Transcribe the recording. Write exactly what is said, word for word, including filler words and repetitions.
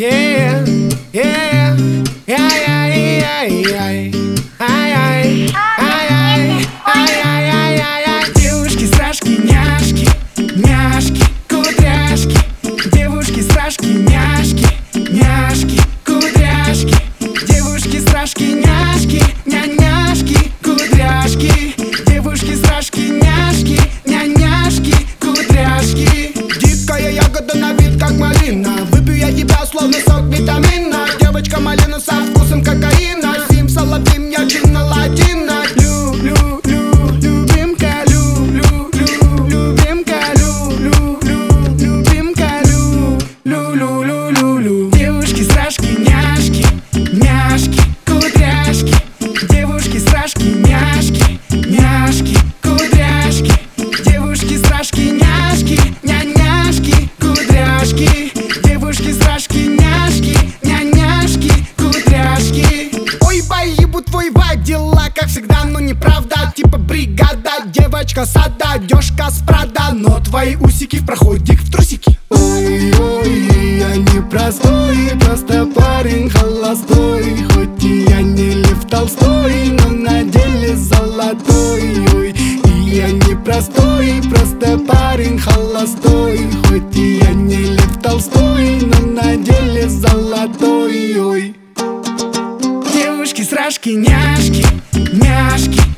Yeah, yeah, yeah, yeah, yeah, yeah. Ай, ай, ай, ай, ай, ай, ай, ай, ай. Девушки, страшки, няшки, няшки, кудряшки. Девушки, страшки, няшки, няшки, кудряшки. Девушки, страшки, няшки, няняшки, кудряшки. Девушки, страшки, няшки, няняшки, кудряшки. Дикая ягода на вид как малина. Выпью я тебя словно сок витамина. Девочка малина со вкусом кокаина. Сим салатим, я чинна латина. Люблю, лю, любимка, люблю, лю, любимка, люблю, лю, любимка, лю, лю, лю, лю, лю, лю. Девушки, страшки, няшки, няшки, кудряшки. Девушки, страшки, няшки, няшки, кудряшки. Девушки, страшки, няшки, няняшки, кудряшки. Девушки, страшки, няшки, няняшки, кудряшки. Ой, поебу твой вайб, дела как всегда, но неправда. Типа бригада, девочка сада, одежка с Прада. Но твои усики в проходик в трусики. Ой-ой, я не простой, просто парень холостой. Хоть и я не Лев Толстой, но на деле золотой. Ой, и я не простой, просто парень холостой. Хоть и я не Лев Толстой, но на деле золотой. Ой. Девушки, страшки, няшки, няшки,